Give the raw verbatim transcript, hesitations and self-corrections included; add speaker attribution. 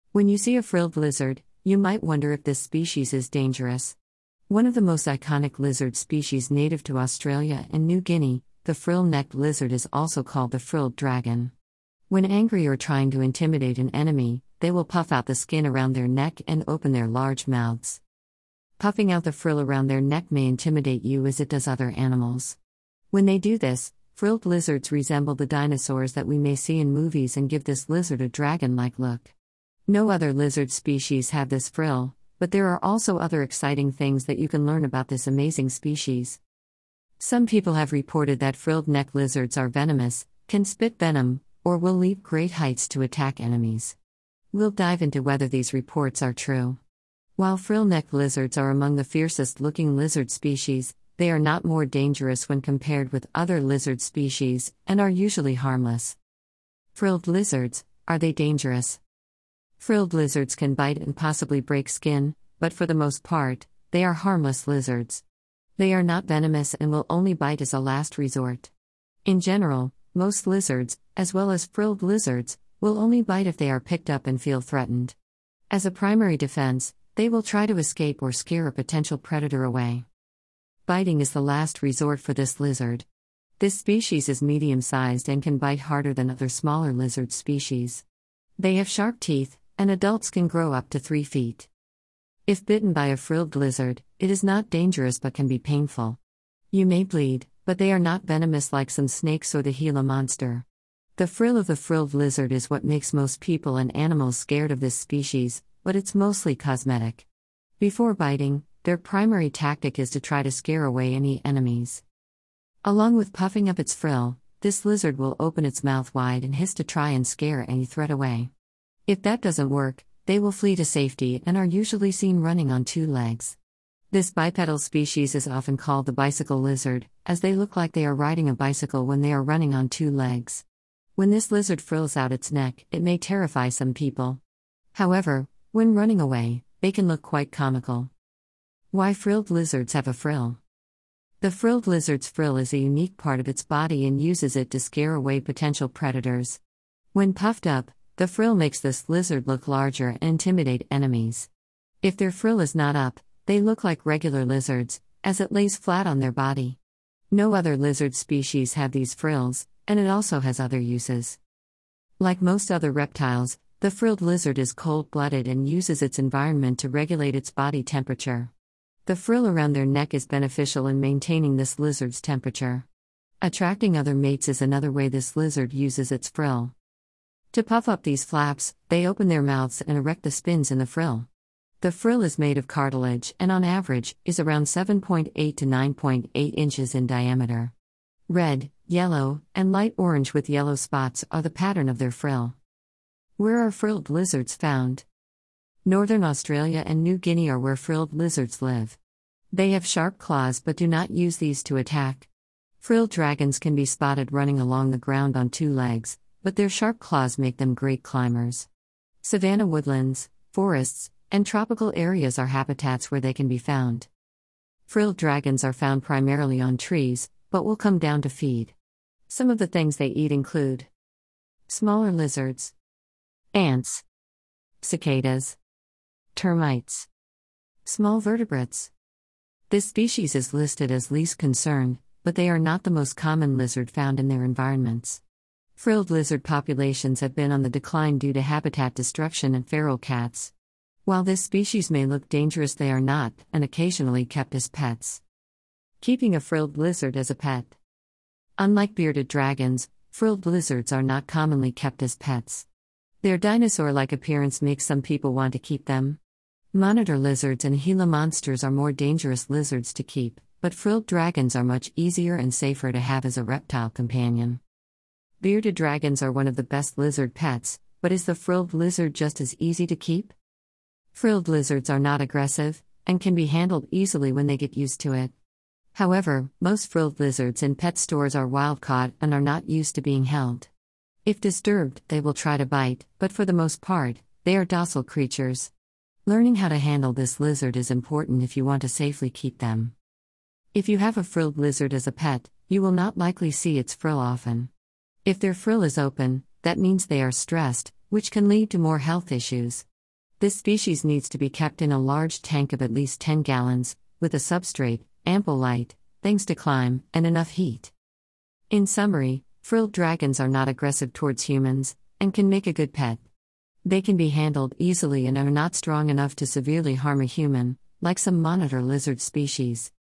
Speaker 1: When you see a frilled lizard, you might wonder if this species is dangerous. One of the most iconic lizard species native to Australia and New Guinea, the frill-necked lizard is also called the frilled dragon. When angry or trying to intimidate an enemy, they will puff out the skin around their neck and open their large mouths. Puffing out the frill around their neck may intimidate you as it does other animals. When they do this, frilled lizards resemble the dinosaurs that we may see in movies and give this lizard a dragon-like look. No other lizard species have this frill, but there are also other exciting things that you can learn about this amazing species. Some people have reported that frilled neck lizards are venomous, can spit venom, or will leap great heights to attack enemies. We'll dive into whether these reports are true. While frill-necked lizards are among the fiercest-looking lizard species, they are not more dangerous when compared with other lizard species, and are usually harmless. Frilled lizards, are they dangerous? Frilled lizards can bite and possibly break skin, but for the most part, they are harmless lizards. They are not venomous and will only bite as a last resort. In general, most lizards, as well as frilled lizards, will only bite if they are picked up and feel threatened. As a primary defense, they will try to escape or scare a potential predator away. Biting is the last resort for this lizard. This species is medium-sized and can bite harder than other smaller lizard species. They have sharp teeth, and adults can grow up to three feet. If bitten by a frilled lizard, it is not dangerous but can be painful. You may bleed, but they are not venomous like some snakes or the Gila monster. The frill of the frilled lizard is what makes most people and animals scared of this species, but it's mostly cosmetic. Before biting, their primary tactic is to try to scare away any enemies. Along with puffing up its frill, this lizard will open its mouth wide and hiss to try and scare any threat away. If that doesn't work, they will flee to safety and are usually seen running on two legs. This bipedal species is often called the bicycle lizard, as they look like they are riding a bicycle when they are running on two legs. When this lizard frills out its neck, it may terrify some people. However, when running away, they can look quite comical. Why frilled lizards have a frill? The frilled lizard's frill is a unique part of its body and uses it to scare away potential predators. When puffed up, the frill makes this lizard look larger and intimidate enemies. If their frill is not up, they look like regular lizards, as it lays flat on their body. No other lizard species have these frills, and it also has other uses. Like most other reptiles, the frilled lizard is cold-blooded and uses its environment to regulate its body temperature. The frill around their neck is beneficial in maintaining this lizard's temperature. Attracting other mates is another way this lizard uses its frill. To puff up these flaps, they open their mouths and erect the spins in the frill. The frill is made of cartilage and on average, is around seven point eight to nine point eight inches in diameter. Red, yellow, and light orange with yellow spots are the pattern of their frill. Where are frilled lizards found? Northern Australia and New Guinea are where frilled lizards live. They have sharp claws but do not use these to attack. Frilled dragons can be spotted running along the ground on two legs, but their sharp claws make them great climbers. Savanna woodlands, forests, and tropical areas are habitats where they can be found. Frilled dragons are found primarily on trees, but will come down to feed. Some of the things they eat include smaller lizards, ants, cicadas, termites, small vertebrates. This species is listed as least concern, but they are not the most common lizard found in their environments. Frilled lizard populations have been on the decline due to habitat destruction and feral cats. While this species may look dangerous, they are not, and occasionally kept as pets. Keeping a frilled lizard as a pet. Unlike bearded dragons, frilled lizards are not commonly kept as pets. Their dinosaur-like appearance makes some people want to keep them. Monitor lizards and Gila monsters are more dangerous lizards to keep, but frilled dragons are much easier and safer to have as a reptile companion. Bearded dragons are one of the best lizard pets, but is the frilled lizard just as easy to keep? Frilled lizards are not aggressive, and can be handled easily when they get used to it. However, most frilled lizards in pet stores are wild-caught and are not used to being held. If disturbed, they will try to bite, but for the most part, they are docile creatures. Learning how to handle this lizard is important if you want to safely keep them. If you have a frilled lizard as a pet, you will not likely see its frill often. If their frill is open, that means they are stressed, which can lead to more health issues. This species needs to be kept in a large tank of at least ten gallons, with a substrate, ample light, things to climb, and enough heat. In summary, frilled dragons are not aggressive towards humans, and can make a good pet. They can be handled easily and are not strong enough to severely harm a human, like some monitor lizard species.